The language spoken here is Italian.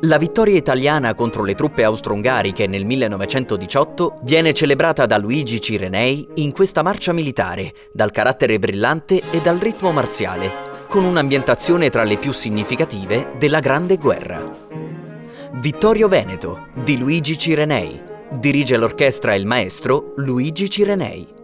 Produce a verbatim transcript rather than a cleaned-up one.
La vittoria italiana contro le truppe austro-ungariche nel millenovecentodiciotto viene celebrata da Luigi Cirenei in questa marcia militare, dal carattere brillante e dal ritmo marziale, con un'ambientazione tra le più significative della Grande Guerra. Vittorio Veneto di Luigi Cirenei. Dirige l'orchestra il maestro Luigi Cirenei.